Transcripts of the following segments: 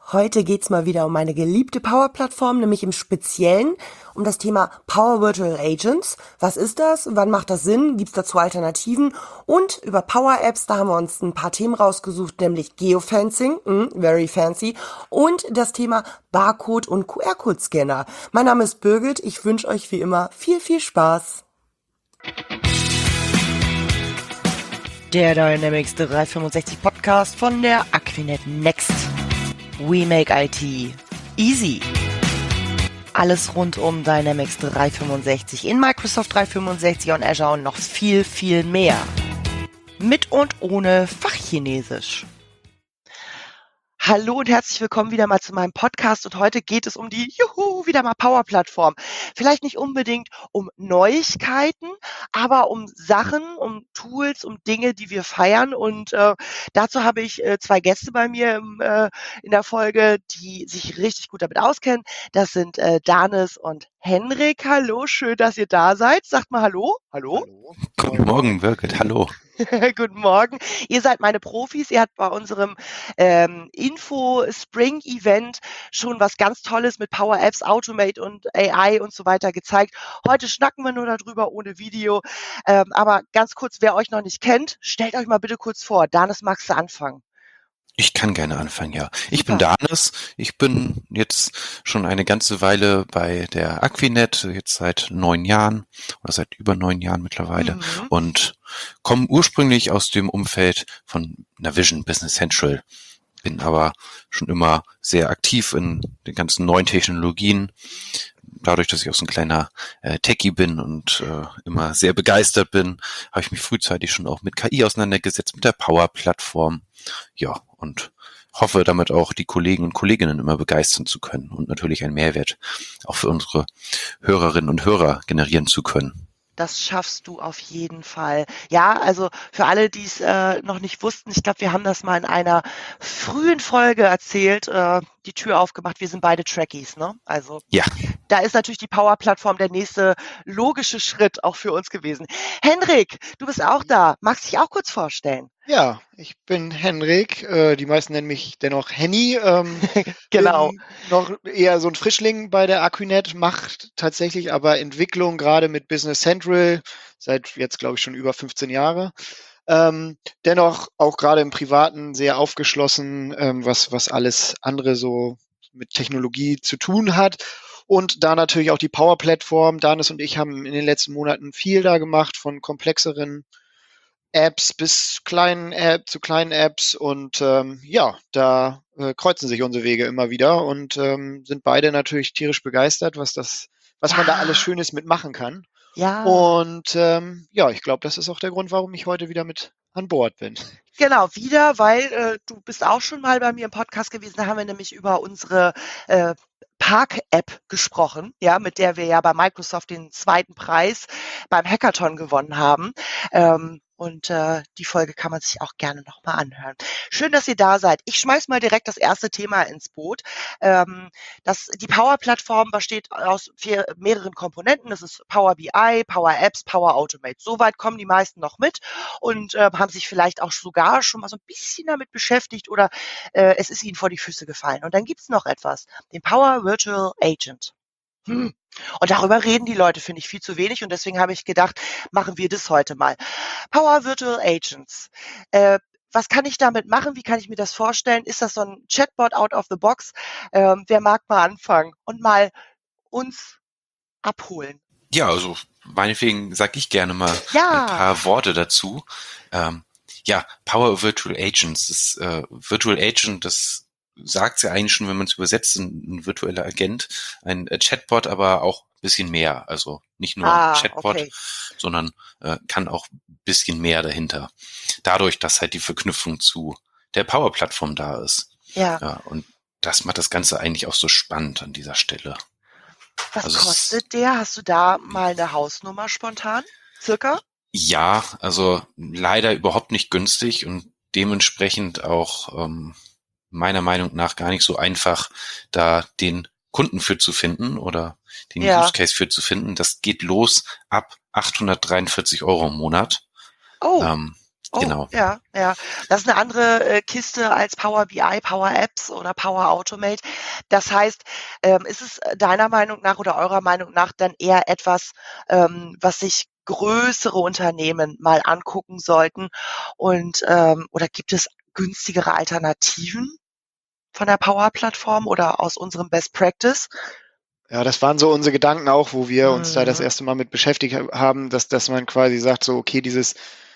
Heute geht's mal wieder um meine geliebte Power-Plattform, nämlich im Speziellen um das Thema Power Virtual Agents. Was ist das? Wann macht das Sinn? Gibt's dazu Alternativen? Und über Power-Apps, da haben wir uns ein paar Themen rausgesucht, nämlich Geofencing, very fancy, und das Thema Barcode- und QR-Code-Scanner. Mein Name ist Birgit, ich wünsche euch wie immer viel, viel Spaß. Der Dynamics 365 Podcast von der Aquinet Next. We make IT easy. Alles rund um Dynamics 365 in Microsoft 365 und Azure und noch viel, viel mehr. Mit und ohne Fachchinesisch. Hallo und herzlich willkommen wieder mal zu meinem Podcast und heute geht es um die wieder mal Power-Plattform. Vielleicht nicht unbedingt um Neuigkeiten, aber um Sachen, um Tools, um Dinge, die wir feiern und dazu habe ich zwei Gäste bei mir in der Folge, die sich richtig gut damit auskennen. Das sind Danis und Henrik. Hallo, schön, dass ihr da seid. Sagt mal Hallo. Hallo. Hallo. Guten Morgen, Birgit. Hallo. Guten Morgen. Ihr seid meine Profis. Ihr habt bei unserem Info-Spring-Event schon was ganz Tolles mit Power Apps, Automate und AI und so weiter gezeigt. Heute schnacken wir nur darüber ohne Video. Aber ganz kurz, wer euch noch nicht kennt, stellt euch mal bitte kurz vor. Danis, magst du anfangen? Ich kann gerne anfangen, ja. Ich bin Danis. Ich bin jetzt schon eine ganze Weile bei der Aquinet, jetzt seit 9 Jahren oder seit über 9 Jahren mittlerweile und komme ursprünglich aus dem Umfeld von Navision Business Central. Bin aber schon immer sehr aktiv in den ganzen neuen Technologien. Dadurch, dass ich auch so ein kleiner Techie bin und immer sehr begeistert bin, habe ich mich frühzeitig schon auch mit KI auseinandergesetzt, mit der Power-Plattform. Ja, und hoffe damit auch die Kollegen und Kolleginnen immer begeistern zu können und natürlich einen Mehrwert auch für unsere Hörerinnen und Hörer generieren zu können. Das schaffst du auf jeden Fall. Ja, also für alle, die es noch nicht wussten, ich glaube, wir haben das mal in einer frühen Folge erzählt, die Tür aufgemacht. Wir sind beide Trekkies, ne? Also ja. Da ist natürlich die Power-Plattform der nächste logische Schritt auch für uns gewesen. Henrik, du bist auch da. Magst dich auch kurz vorstellen? Ja, ich bin Henrik. Die meisten nennen mich dennoch Henny. Genau. Bin noch eher so ein Frischling bei der Aquinet, macht tatsächlich aber Entwicklung gerade mit Business Central seit jetzt, glaube ich, schon über 15 Jahre. Dennoch auch gerade im Privaten sehr aufgeschlossen, was alles andere so mit Technologie zu tun hat. Und da natürlich auch die Power-Plattform. Danis und ich haben in den letzten Monaten viel da gemacht, von komplexeren Apps bis kleinen Apps und da kreuzen sich unsere Wege immer wieder und sind beide natürlich tierisch begeistert, was man da alles Schönes mitmachen kann. Ja. Und ich glaube, das ist auch der Grund, warum ich heute wieder mit an Bord bin. Genau, wieder, weil du bist auch schon mal bei mir im Podcast gewesen. Da haben wir nämlich über unsere Park-App gesprochen, ja, mit der wir ja bei Microsoft den zweiten Preis beim Hackathon gewonnen haben. Und die Folge kann man sich auch gerne nochmal anhören. Schön, dass ihr da seid. Ich schmeiß mal direkt das erste Thema ins Boot. Die Power-Plattform besteht aus mehreren Komponenten. Das ist Power BI, Power Apps, Power Automate. Soweit kommen die meisten noch mit und haben sich vielleicht auch sogar schon mal so ein bisschen damit beschäftigt oder es ist ihnen vor die Füße gefallen. Und dann gibt's noch etwas, den Power Virtual Agent. Und darüber reden die Leute, finde ich, viel zu wenig. Und deswegen habe ich gedacht, machen wir das heute mal. Power Virtual Agents. Was kann ich damit machen? Wie kann ich mir das vorstellen? Ist das so ein Chatbot out of the box? Wer mag mal anfangen und mal uns abholen? Ja, also meinetwegen sage ich gerne mal ein paar Worte dazu. Power Virtual Agents. Virtual Agent, das sagt ja eigentlich schon, wenn man es übersetzt, ein virtueller Agent, ein Chatbot, aber auch ein bisschen mehr. Also nicht nur ein Chatbot, sondern kann auch ein bisschen mehr dahinter. Dadurch, dass halt die Verknüpfung zu der Power-Plattform da ist. Ja, und das macht das Ganze eigentlich auch so spannend an dieser Stelle. Was kostet der? Hast du da mal eine Hausnummer spontan? Circa? Ja, also leider überhaupt nicht günstig und dementsprechend auch meiner Meinung nach gar nicht so einfach, da den Kunden für zu finden oder den Use Case für zu finden. Das geht los ab 843 € im Monat. Oh, Genau. ja, ja. Das ist eine andere Kiste als Power BI, Power Apps oder Power Automate. Das heißt, ist es deiner Meinung nach oder eurer Meinung nach dann eher etwas, was sich größere Unternehmen mal angucken sollten und oder gibt es günstigere Alternativen von der Power-Plattform oder aus unserem Best Practice? Ja, das waren so unsere Gedanken auch, wo wir uns da das Mhm. erste Mal mit beschäftigt haben, dass man quasi sagt, so, okay, dieses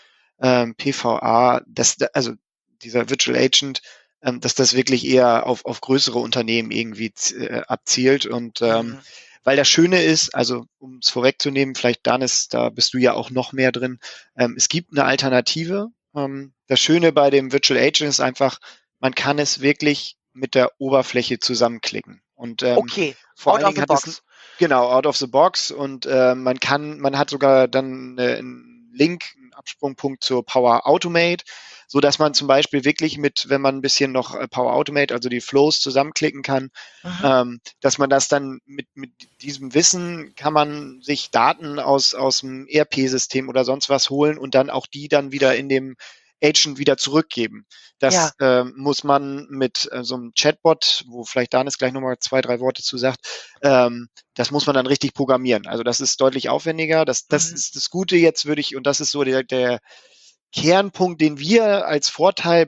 PVA, also dieser Virtual Agent, dass das wirklich eher auf größere Unternehmen irgendwie abzielt. Und Mhm. weil das Schöne ist, also um es vorwegzunehmen, vielleicht Danis, da bist du ja auch noch mehr drin, es gibt eine Alternative. Das Schöne bei dem Virtual Agent ist einfach, man kann es wirklich mit der Oberfläche zusammenklicken. Und Okay, vor out allen of Dingen the hat es box. genau out of the box und man hat sogar dann einen Link, einen Absprungpunkt zur Power Automate, so dass man zum Beispiel wirklich wenn man ein bisschen noch Power Automate, also die Flows zusammenklicken kann, Mhm. dass man das dann mit diesem Wissen kann man sich Daten aus dem ERP-System oder sonst was holen und dann auch die dann wieder in dem Agent wieder zurückgeben. Ja. Das muss man mit so einem Chatbot, wo vielleicht Danis gleich nochmal 2, 3 Worte zu sagt, das muss man dann richtig programmieren. Also das ist deutlich aufwendiger. Das Mhm. ist das Gute jetzt, und das ist so der Kernpunkt, den wir als Vorteil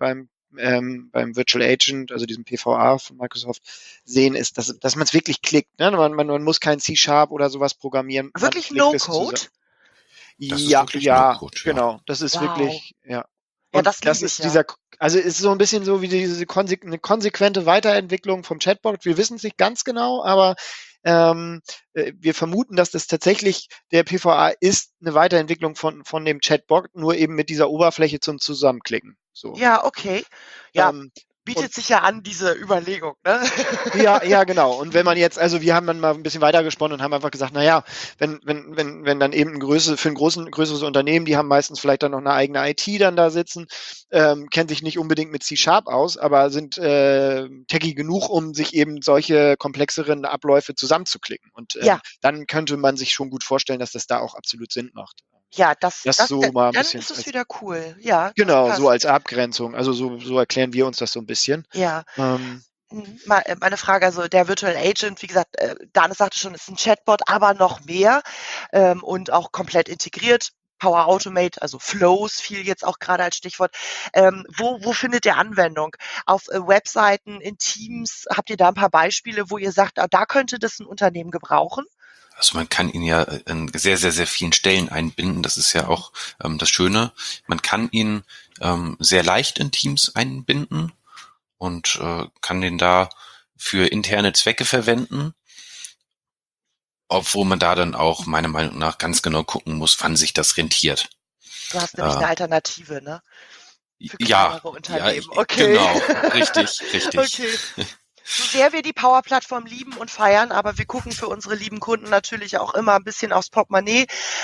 beim Virtual Agent, also diesem PVA von Microsoft, sehen, ist, dass man es wirklich klickt. Ne? Man muss kein C# oder sowas programmieren, man Wirklich klickt es No-Code? zusammen. Das ist Ja, wirklich ja, No-Code, ja. genau. Das ist Wow. wirklich, ja. Ja, Und das das liebe ich ist ja. also ist so ein bisschen so wie eine konsequente Weiterentwicklung vom Chatbot. Wir wissen es nicht ganz genau, aber wir vermuten, dass das tatsächlich der PVA ist eine Weiterentwicklung von dem Chatbot, nur eben mit dieser Oberfläche zum Zusammenklicken. So. Ja, okay. Ja, Ähm, und bietet sich ja an, diese Überlegung, ne? ja, ja, genau. Und wenn man Mhm. jetzt, also wir haben dann mal ein bisschen weiter gesponnen und haben einfach gesagt, na ja, wenn dann eben für größeres Unternehmen, die haben meistens vielleicht dann noch eine eigene IT dann da sitzen, kennen sich nicht unbedingt mit C# aus, aber sind techy genug, um sich eben solche komplexeren Abläufe zusammenzuklicken. Und Ja, dann könnte man sich schon gut vorstellen, dass das da auch absolut Sinn macht. ja, das Das das so mal ein dann bisschen ist es als, wieder cool. Ja, das genau, so passt. als Abgrenzung. Also so erklären wir uns das so ein bisschen. Ja. Ähm, Meine Frage, also der Virtual Agent, wie gesagt, Danis sagte schon, ist ein Chatbot, aber noch mehr, und auch komplett integriert. Power Automate, also Flows fiel jetzt auch gerade als Stichwort. Wo findet ihr Anwendung? Auf, Webseiten, in Teams? Habt ihr da ein paar Beispiele, wo ihr sagt: „Ah, da könnte das ein Unternehmen gebrauchen?“ Also man kann ihn ja an sehr, sehr, sehr vielen Stellen einbinden. Das ist ja Mhm. auch das Schöne. Man kann ihn sehr leicht in Teams einbinden und kann den da für interne Zwecke verwenden, obwohl man da dann auch meiner Meinung nach ganz genau gucken muss, wann sich das rentiert. Du hast nämlich Äh, eine Alternative, ne? Für ja, kleinere ja, Unternehmen. Okay. genau, richtig, richtig. Okay. So sehr wir die Power-Plattform lieben und feiern, aber wir gucken für unsere lieben Kunden natürlich auch immer ein bisschen aufs Portemonnaie.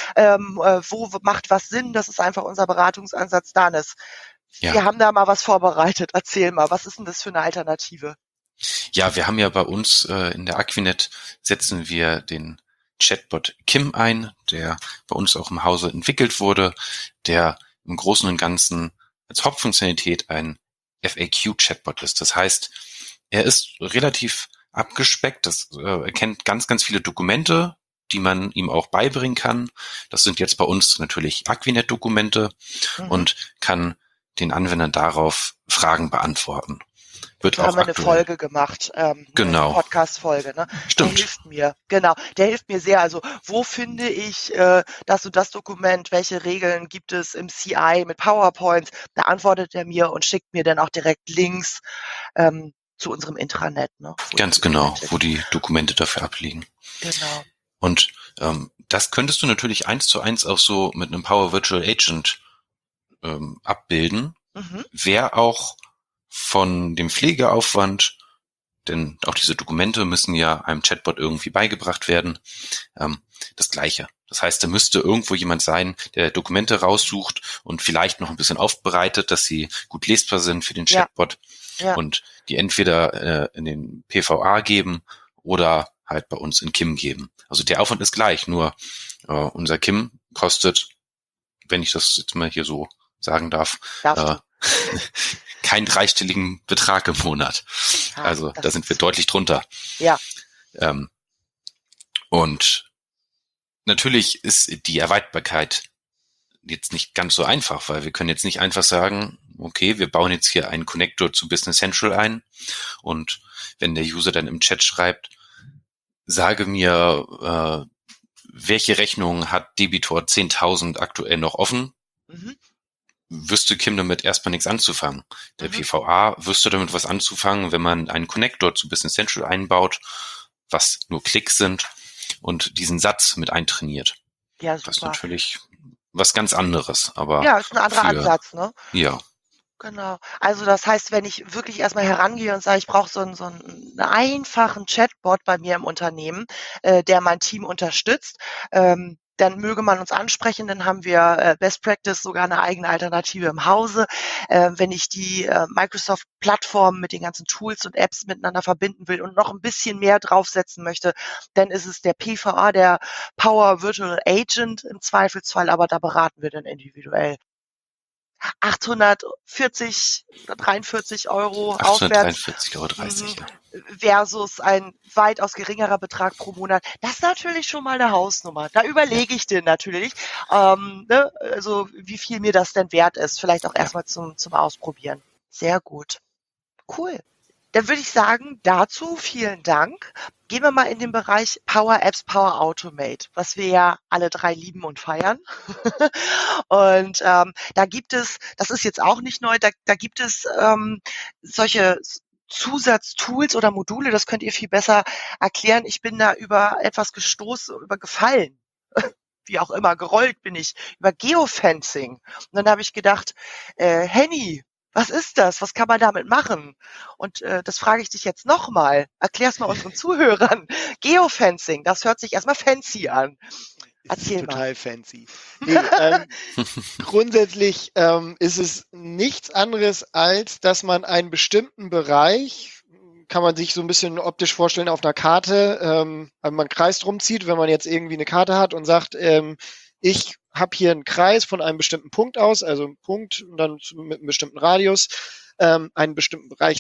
Wo macht was Sinn? Das ist einfach unser Beratungsansatz, Danis. Ja, Wir haben da mal was vorbereitet. Erzähl mal, was ist denn das für eine Alternative? ja, wir haben ja bei uns in der Aquinet setzen wir den Chatbot Kim ein, der bei uns auch im Hause entwickelt wurde, der im Großen und Ganzen als Hauptfunktionalität ein FAQ-Chatbot ist. Das heißt, er ist relativ abgespeckt, er kennt ganz, ganz viele Dokumente, die man ihm auch beibringen kann. Das sind jetzt bei uns natürlich Aquinet-Dokumente Mhm. und kann den Anwendern darauf Fragen beantworten. Wird Dazu haben auch wir eine aktuell. Folge gemacht, eine Genau, Podcast-Folge, ne? Der stimmt. hilft mir, genau. Der hilft mir sehr. Also, wo finde ich das und das Dokument? Welche Regeln gibt es im CI mit PowerPoint? Da antwortet er mir und schickt mir dann auch direkt Links zu unserem Intranet, ne, wo die Ganz genau, Dokumente wo liegen. die Dokumente dafür abliegen. Genau. Und das könntest du natürlich 1:1 auch so mit einem Power Virtual Agent abbilden. Mhm. Wäre auch von dem Pflegeaufwand, denn auch diese Dokumente müssen ja einem Chatbot irgendwie beigebracht werden, das Gleiche. Das heißt, da müsste irgendwo jemand sein, der Dokumente raussucht und vielleicht noch ein bisschen aufbereitet, dass sie gut lesbar sind für den Ja, Chatbot ja. und die entweder in den PVA geben oder halt bei uns in Kim geben. Also der Aufwand ist gleich, nur unser Kim kostet, wenn ich das jetzt mal hier so sagen darf, Darfst du. keinen dreistelligen Betrag im Monat. Also da sind wir deutlich drunter. Ja. Und natürlich ist die Erweiterbarkeit jetzt nicht ganz so einfach, weil wir können jetzt nicht einfach sagen, okay, wir bauen jetzt hier einen Connector zu Business Central ein und wenn der User dann im Chat schreibt, sage mir, welche Rechnung hat Debitor 10.000 aktuell noch offen, wüsste Kim damit erstmal nichts anzufangen. Der PVA wüsste damit was anzufangen, wenn man einen Connector zu Business Central einbaut, was nur Klicks sind und diesen Satz mit eintrainiert. Ja, super. Das ist natürlich was ganz anderes, aber. Ja, ist ein anderer Ansatz, ne? Ja. Genau. Also das heißt, wenn ich wirklich erstmal herangehe und sage, ich brauche so einen einfachen Chatbot bei mir im Unternehmen, der mein Team unterstützt, dann möge man uns ansprechen, dann haben wir Best Practice sogar eine eigene Alternative im Hause. Wenn ich die Microsoft-Plattform mit den ganzen Tools und Apps miteinander verbinden will und noch ein bisschen mehr draufsetzen möchte, dann ist es der PVA, der Power Virtual Agent im Zweifelsfall, aber da beraten wir dann individuell. 843 Euro aufwärts 843,30 € versus ein weitaus geringerer Betrag pro Monat. Das ist natürlich schon mal eine Hausnummer. Da überlege ich dir natürlich, also wie viel mir das denn wert ist. Vielleicht auch erstmal zum Ausprobieren. Sehr gut. Cool. Dann würde ich sagen, dazu vielen Dank. Gehen wir mal in den Bereich Power Apps, Power Automate, was wir ja alle drei lieben und feiern. Und da gibt es, das ist jetzt auch nicht neu, da gibt es solche Zusatztools oder Module, das könnt ihr viel besser erklären. Ich bin da über etwas gestoßen, gefallen. Wie auch immer, gerollt bin ich über Geofencing. Und dann habe ich gedacht, Henny, was ist das? Was kann man damit machen? Und das frage ich dich jetzt nochmal. Erklär's mal unseren Zuhörern. Geofencing, das hört sich erstmal fancy an. Erzähl mal. Total fancy. Nee, grundsätzlich ist es nichts anderes, als dass man einen bestimmten Bereich, kann man sich so ein bisschen optisch vorstellen auf einer Karte, wenn man einen Kreis drum zieht, wenn man jetzt irgendwie eine Karte hat und sagt, ich habe hier einen Kreis von einem bestimmten Punkt aus, also einen Punkt und dann mit einem bestimmten Radius, einen bestimmten Bereich,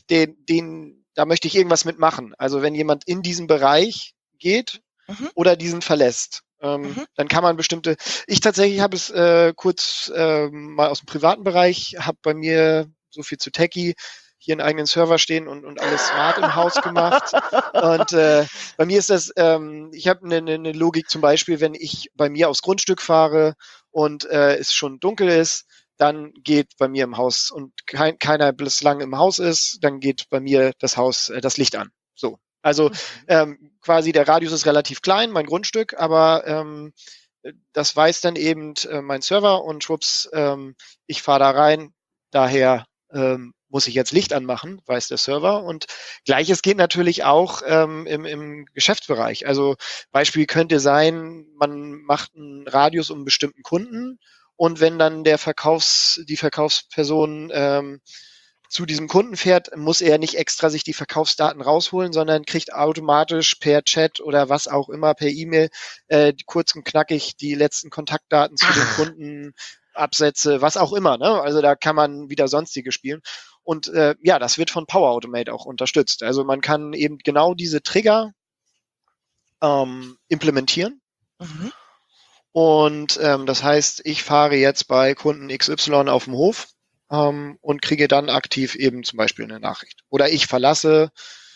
da möchte ich irgendwas mitmachen. Also wenn jemand in diesen Bereich geht oder diesen verlässt, dann kann man bestimmte, ich tatsächlich habe es kurz mal aus dem privaten Bereich, habe bei mir so viel zu Techie, hier einen eigenen Server stehen und alles smart im Haus gemacht. Und bei mir ist das, ich habe eine Logik zum Beispiel, wenn ich bei mir aufs Grundstück fahre und es schon dunkel ist, dann geht bei mir im Haus und keiner bislang im Haus ist, dann geht bei mir das Haus das Licht an. So. Also quasi der Radius ist relativ klein, mein Grundstück, aber das weiß dann eben mein Server und schwupps, ich fahre da rein, daher muss ich jetzt Licht anmachen, weiß der Server. Und Gleiches geht natürlich auch im Geschäftsbereich. Also Beispiel könnte sein, man macht einen Radius um einen bestimmten Kunden und wenn dann die Verkaufsperson zu diesem Kunden fährt, muss er nicht extra sich die Verkaufsdaten rausholen, sondern kriegt automatisch per Chat oder was auch immer, per E-Mail, kurz und knackig die letzten Kontaktdaten zu den Kunden, Absätze, was auch immer. Ne? Also da kann man wieder sonstige spielen. Und das wird von Power Automate auch unterstützt. Also man kann eben genau diese Trigger implementieren. Und das heißt, ich fahre jetzt bei Kunden XY auf dem Hof und kriege dann aktiv eben zum Beispiel eine Nachricht. Oder ich verlasse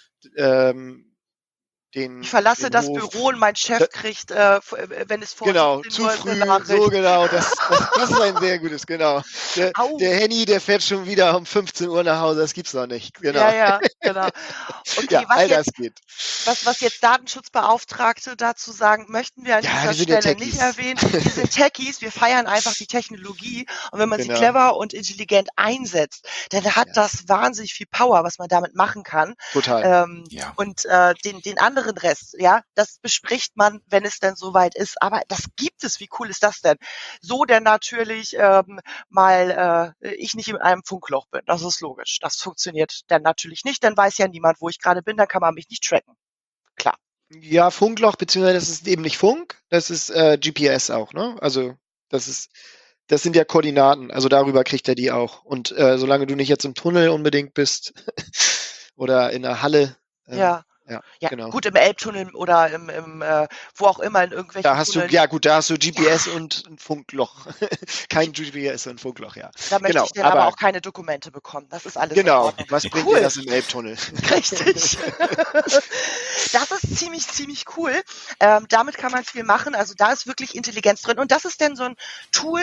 ich verlasse das Hof. Büro und mein Chef kriegt, wenn es vor genau, zu früh, so genau, das ist ein sehr gutes, genau. Der Henny, der fährt schon wieder um 15 Uhr nach Hause, das gibt's noch nicht. Genau. Ja, genau. Okay, ja, all das geht. Was jetzt Datenschutzbeauftragte dazu sagen, möchten wir an dieser Stelle nicht erwähnen. Wir sind Techies, wir feiern einfach die Technologie und wenn man sie clever und intelligent einsetzt, dann hat das wahnsinnig viel Power, was man damit machen kann. Total. Und den anderen Rest, ja, das bespricht man, wenn es denn soweit ist. Aber das gibt es. Wie cool ist das denn? So denn natürlich ich nicht in einem Funkloch bin. Das ist logisch. Das funktioniert dann natürlich nicht. Dann weiß ja niemand, wo ich gerade bin. Dann kann man mich nicht tracken. Klar. Ja, Funkloch, beziehungsweise das ist eben nicht Funk. Das ist GPS auch, ne? Also das ist das sind ja Koordinaten, also darüber kriegt er die auch. Und solange du nicht jetzt im Tunnel unbedingt bist oder in der Halle, Ja. ja, Ja, genau. gut, im Elbtunnel oder wo auch immer in irgendwelchen Da hast du, Tunneln. ja gut, da hast du GPS und ein Funkloch. Kein GPS und ein Funkloch, ja. Da möchte Genau, ich dann aber auch keine Dokumente bekommen. Das ist alles in genau. Ordnung. Was bringt Cool. dir das im Elbtunnel? Richtig. Das ist ziemlich cool. Damit kann man viel machen. Also da ist wirklich Intelligenz drin. Und das ist dann so ein Tool,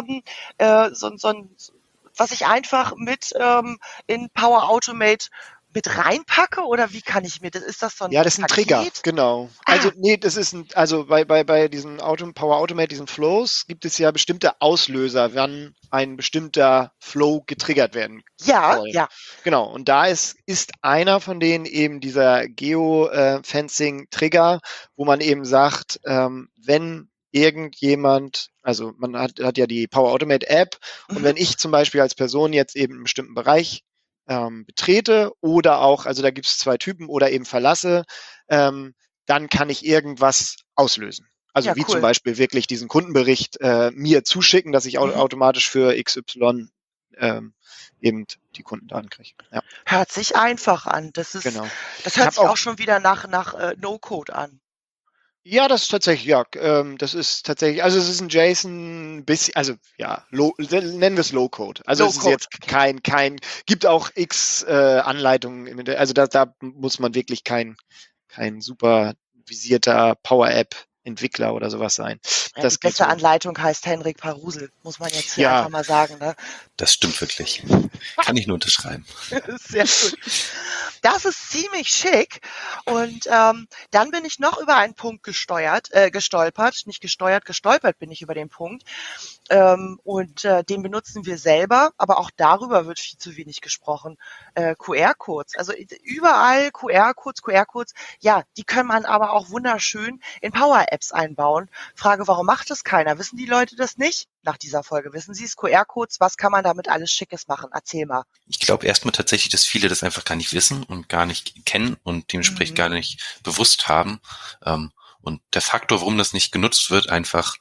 was ich einfach mit in Power Automate mit reinpacke, oder wie kann ich mir das? Ist das so ein Ja, das ist ein Paket? Trigger, genau. Also nee, das ist bei diesen Power Automate, diesen Flows, gibt es ja bestimmte Auslöser, wann ein bestimmter Flow getriggert werden soll. Ja. Genau, und da ist einer von denen eben dieser Geo-Fencing-Trigger, wo man eben sagt, wenn irgendjemand, also man hat ja die Power Automate App, und wenn ich zum Beispiel als Person jetzt eben einen bestimmten Bereich betrete oder auch, also da gibt es 2 Typen, oder eben verlasse, dann kann ich irgendwas auslösen. Also Ja, wie cool. zum Beispiel wirklich diesen Kundenbericht mir zuschicken, dass ich automatisch für XY eben die Kundendaten kriege. Ja. Hört sich einfach an. Das Genau. Das hört sich auch schon wieder nach No-Code an. Ja, das ist tatsächlich, also es ist ein JSON bisschen, also ja, nennen wir es Low-Code. Also es ist jetzt kein, gibt auch x Anleitungen, also da muss man wirklich kein super visierter Power-App-Entwickler oder sowas sein. Ja, Das die beste Anleitung heißt Henrik Parusel, muss man jetzt hier einfach mal sagen. Ne? Das stimmt wirklich. Kann ich nur unterschreiben. Sehr gut. Das ist ziemlich schick. Und dann bin ich noch über einen Punkt gestolpert. Gestolpert bin ich über den Punkt. Den benutzen wir selber, aber auch darüber wird viel zu wenig gesprochen. QR-Codes. Also überall QR-Codes. Ja, die kann man aber auch wunderschön in Power-Apps einbauen. Frage, warum macht das keiner? Wissen die Leute das nicht? Nach dieser Folge wissen sie es, QR-Codes, was kann man damit alles Schickes machen? Erzähl mal. Ich glaube erstmal tatsächlich, dass viele das einfach gar nicht wissen und gar nicht kennen und dementsprechend gar nicht bewusst haben. Und der Faktor, warum das nicht genutzt wird, einfach,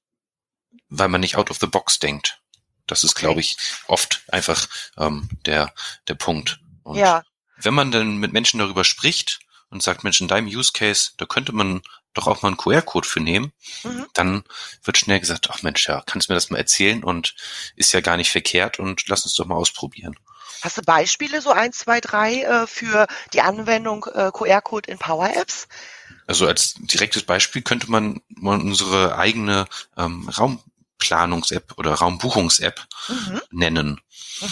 weil man nicht out of the box denkt. Das ist, glaube ich, oft einfach der Punkt. Und wenn man dann mit Menschen darüber spricht und sagt, Mensch, in deinem Use Case, da könnte man doch auch mal einen QR-Code für nehmen, dann wird schnell gesagt, ach Mensch, ja, kannst du mir das mal erzählen, und ist ja gar nicht verkehrt, und lass uns doch mal ausprobieren. Hast du Beispiele, so 1, 2, 3 für die Anwendung QR-Code in Power-Apps? Also als direktes Beispiel könnte man unsere eigene Raumplanungs-App oder Raumbuchungs-App nennen.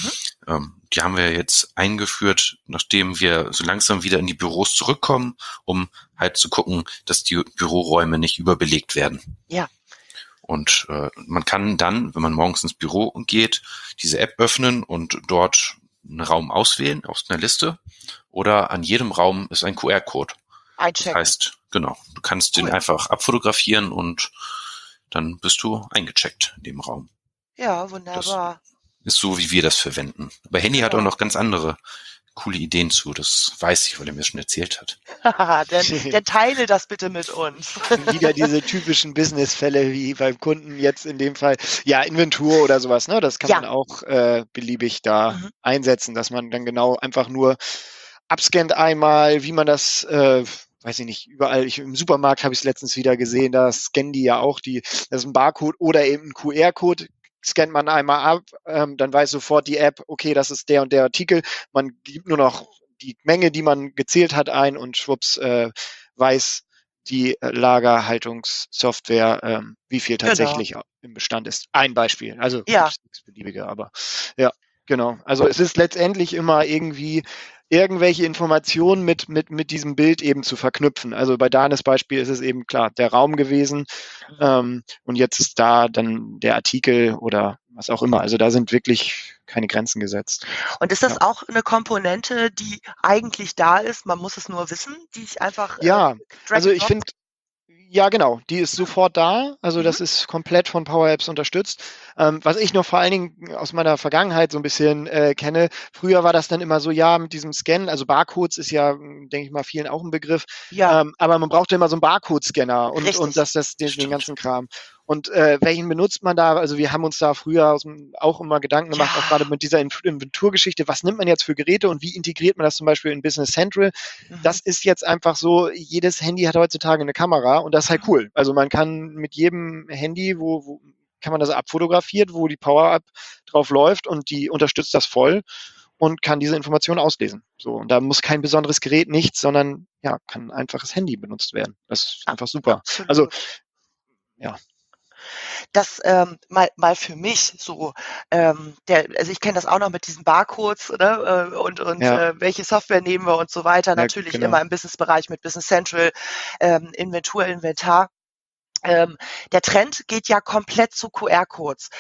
Die haben wir jetzt eingeführt, nachdem wir so langsam wieder in die Büros zurückkommen, um halt zu gucken, dass die Büroräume nicht überbelegt werden. Ja. Und man kann dann, wenn man morgens ins Büro geht, diese App öffnen und dort einen Raum auswählen aus einer Liste, oder an jedem Raum ist ein QR-Code. Einchecken. Das heißt, genau, du kannst den einfach abfotografieren und dann bist du eingecheckt in dem Raum. Ja, wunderbar. Das ist so, wie wir das verwenden. Aber Henny hat auch noch ganz andere coole Ideen zu. Das weiß ich, weil er mir schon erzählt hat. Dann teile das bitte mit uns. Wieder diese typischen Business-Fälle wie beim Kunden jetzt in dem Fall. Ja, Inventur oder sowas, ne? Das kann man auch beliebig da einsetzen, dass man dann genau einfach nur abscannt einmal, wie man das, weiß ich nicht, überall, im Supermarkt habe ich es letztens wieder gesehen, da scannen die ja auch, das ist ein Barcode oder eben ein QR-Code, scannt man einmal ab, dann weiß sofort die App, okay, das ist der und der Artikel, man gibt nur noch die Menge, die man gezählt hat, ein, und schwupps weiß die Lagerhaltungssoftware, wie viel tatsächlich im Bestand ist. Ein Beispiel, also nichts Beliebiges, aber ja, genau. Also es ist letztendlich immer irgendwie irgendwelche Informationen mit diesem Bild eben zu verknüpfen. Also bei Danes Beispiel ist es eben klar, der Raum gewesen, und jetzt ist da dann der Artikel oder was auch immer. Also da sind wirklich keine Grenzen gesetzt. Und ist das auch eine Komponente, die eigentlich da ist, man muss es nur wissen, die ich einfach also ich finde, ja, genau, die ist sofort da, also das ist komplett von Power Apps unterstützt. Was ich noch vor allen Dingen aus meiner Vergangenheit so ein bisschen kenne, früher war das dann immer so, ja, mit diesem Scannen, also Barcodes ist ja, denke ich mal, vielen auch ein Begriff, aber man brauchte immer so einen Barcode-Scanner und den ganzen Kram. Und welchen benutzt man da? Also wir haben uns da früher auch immer Gedanken gemacht, auch gerade mit dieser Inventurgeschichte, was nimmt man jetzt für Geräte und wie integriert man das zum Beispiel in Business Central? Das ist jetzt einfach so, jedes Handy hat heutzutage eine Kamera und das ist halt cool. Also man kann mit jedem Handy, wo kann man das abfotografiert, wo die Power-Up drauf läuft und die unterstützt das voll und kann diese Informationen auslesen. So, und da muss kein besonderes Gerät, nichts, sondern ja, kann ein einfaches Handy benutzt werden. Das ist einfach super. Absolut. Also, ja. Das mal für mich so, also ich kenne das auch noch mit diesen Barcodes, ne, und welche Software nehmen wir und so weiter. Natürlich immer im Businessbereich mit Business Central, Inventar. Der Trend geht ja komplett zu QR-Codes.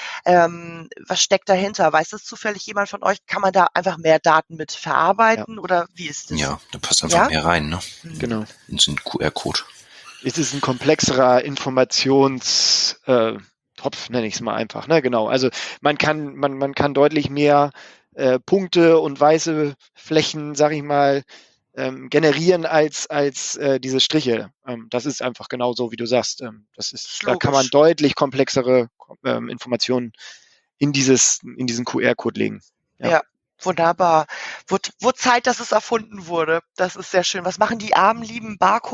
Was steckt dahinter? Weiß das zufällig jemand von euch? Kann man da einfach mehr Daten mit verarbeiten oder wie ist das? Ja, da passt einfach mehr rein, ne? Genau. In so einen QR-Code. Es ist ein komplexerer Informationstopf, nenne ich es mal einfach. Ne? Genau. Also man kann deutlich mehr Punkte und weiße Flächen, sag ich mal, generieren als diese Striche. Das ist einfach genau so, wie du sagst. Da kann man deutlich komplexere Informationen in diesen QR-Code legen. Ja. Wunderbar. Wurde Zeit, dass es erfunden wurde. Das ist sehr schön. Was machen die armen, lieben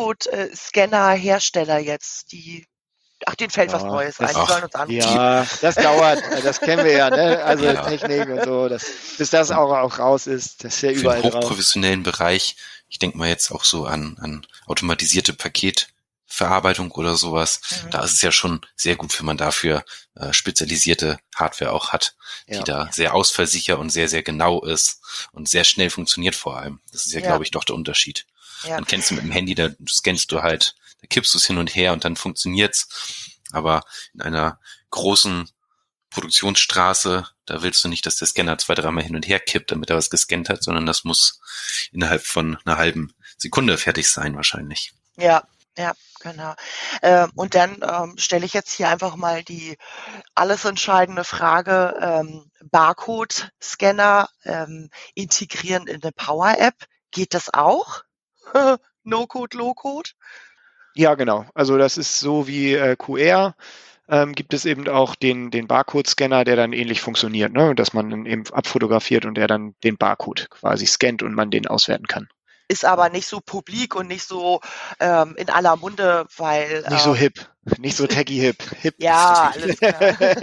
Barcode-Scanner-Hersteller jetzt? Denen fällt was Neues ein. Die sollen uns anrufen. Ja, das dauert. Das kennen wir ja, ne? Also Technik und so. Bis das auch raus ist, das ist ja überall drauf. Für den hochprofessionellen Bereich, ich denke mal jetzt auch so an automatisierte Paketverarbeitung oder sowas. Da ist es ja schon sehr gut, wenn man dafür spezialisierte Hardware auch hat, die da sehr ausfallsicher und sehr, sehr genau ist und sehr schnell funktioniert vor allem. Das ist ja, glaube ich, doch der Unterschied. Ja. Dann kennst du mit dem Handy, da scannst du halt, da kippst du es hin und her und dann funktioniert's. Aber in einer großen Produktionsstraße, da willst du nicht, dass der Scanner 2-3 Mal hin und her kippt, damit er was gescannt hat, sondern das muss innerhalb von einer halben Sekunde fertig sein wahrscheinlich. Ja, genau. Und dann stelle ich jetzt hier einfach mal die alles entscheidende Frage, Barcode-Scanner integrieren in eine Power-App. Geht das auch? No-Code, Low-Code? Ja, genau. Also das ist so wie QR. Gibt es eben auch den Barcode-Scanner, der dann ähnlich funktioniert, ne? Dass man dann eben abfotografiert und der dann den Barcode quasi scannt und man den auswerten kann. Ist aber nicht so publik und nicht so in aller Munde, weil... Nicht so hip, nicht so techy hip. Ja, alles klar.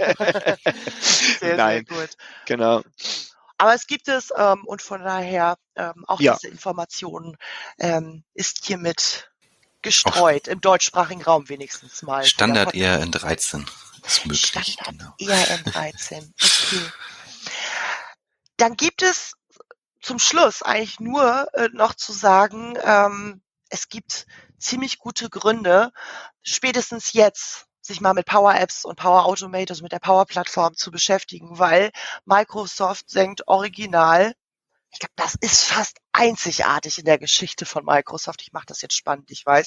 Nein, sehr gut. Genau. Aber es gibt es und von daher auch diese Information ist hiermit gestreut, im deutschsprachigen Raum wenigstens mal. Standard eher in 13 ist möglich. Standard eher in 13, okay. Dann gibt es zum Schluss eigentlich nur noch zu sagen, es gibt ziemlich gute Gründe, spätestens jetzt sich mal mit Power Apps und Power Automate, also mit der Power Plattform zu beschäftigen, weil Microsoft senkt original, ich glaube, das ist fast einzigartig in der Geschichte von Microsoft, ich mache das jetzt spannend, ich weiß,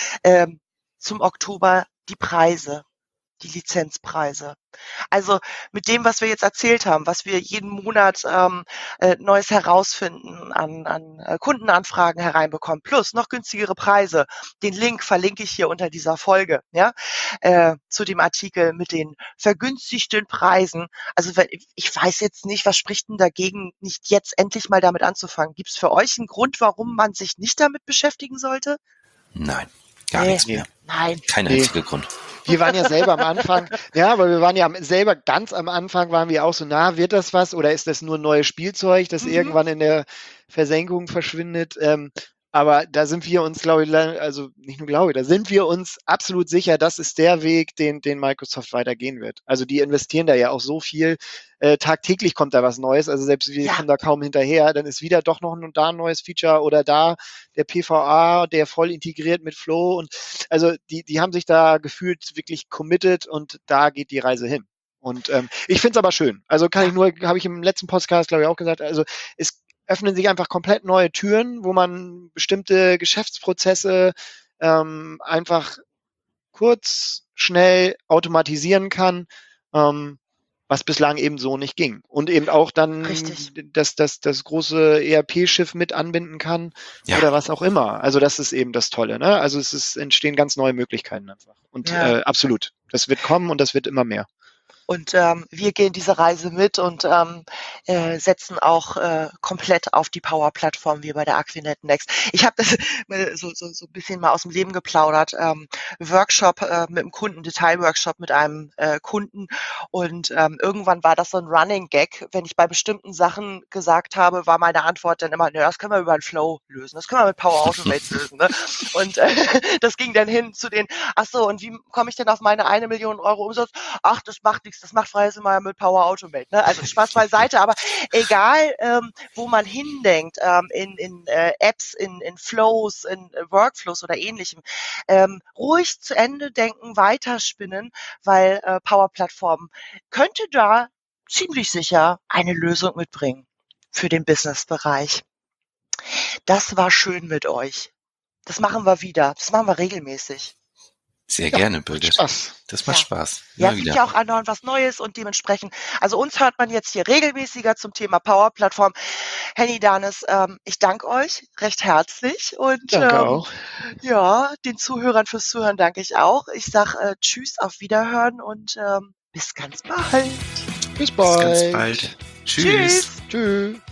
zum Oktober die Preise, die Lizenzpreise. Also mit dem, was wir jetzt erzählt haben, was wir jeden Monat Neues herausfinden, an Kundenanfragen hereinbekommen, plus noch günstigere Preise. Den Link verlinke ich hier unter dieser Folge, ja, zu dem Artikel mit den vergünstigten Preisen. Also ich weiß jetzt nicht, was spricht denn dagegen, nicht jetzt endlich mal damit anzufangen? Gibt es für euch einen Grund, warum man sich nicht damit beschäftigen sollte? Nein, gar nichts mehr. Nein. Kein einziger Grund. Wir waren ja selber am Anfang, aber wir waren ja selber ganz am Anfang, waren wir auch so, wird das was oder ist das nur ein neues Spielzeug, das irgendwann in der Versenkung verschwindet? Aber da sind wir uns, glaube ich, also nicht nur glaube ich, da sind wir uns absolut sicher, das ist der Weg, den Microsoft weitergehen wird. Also die investieren da ja auch so viel. Tagtäglich kommt da was Neues, also selbst wir kommen da kaum hinterher, dann ist wieder doch noch da ein neues Feature oder da der PVA, der voll integriert mit Flow und also die haben sich da gefühlt wirklich committed und da geht die Reise hin. Und ich finde es aber schön. Also habe ich im letzten Podcast, glaube ich, auch gesagt, also es öffnen sich einfach komplett neue Türen, wo man bestimmte Geschäftsprozesse einfach kurz, schnell automatisieren kann, was bislang eben so nicht ging. Und eben auch dann das große ERP-Schiff mit anbinden kann oder was auch immer. Also das ist eben das Tolle. Ne? Also entstehen ganz neue Möglichkeiten einfach. Und absolut. Das wird kommen und das wird immer mehr. Und wir gehen diese Reise mit und setzen auch komplett auf die Power-Plattform wie bei der Aquinet Next. Ich habe das so ein bisschen mal aus dem Leben geplaudert. Workshop mit einem Kunden, Detailworkshop mit einem Kunden. Und irgendwann war das so ein Running Gag. Wenn ich bei bestimmten Sachen gesagt habe, war meine Antwort dann immer, das können wir über einen Flow lösen. Das können wir mit Power Automate lösen. Ne? Und das ging dann hin zu den, ach so, und wie komme ich denn auf meine 1 Million Euro Umsatz? Ach, das macht nichts, das macht freies immer mit Power Automate. Ne? Also Spaß beiseite, aber egal, wo man hindenkt, in Apps, in Flows, in Workflows oder ähnlichem, ruhig zu Ende denken, weiterspinnen, weil Power-Plattform könnte da ziemlich sicher eine Lösung mitbringen für den Business-Bereich. Das war schön mit euch. Das machen wir wieder. Das machen wir regelmäßig. Sehr gerne, Birgit. Das macht Spaß. Ja, es gibt ja auch andauernd was Neues und dementsprechend, also uns hört man jetzt hier regelmäßiger zum Thema Power-Plattform. Henny Danes, ich danke euch recht herzlich und danke auch. Ja, den Zuhörern fürs Zuhören danke ich auch. Ich sage Tschüss, auf Wiederhören und bis ganz bald. Bis bald. Bis ganz bald. Tschüss. Tschüss.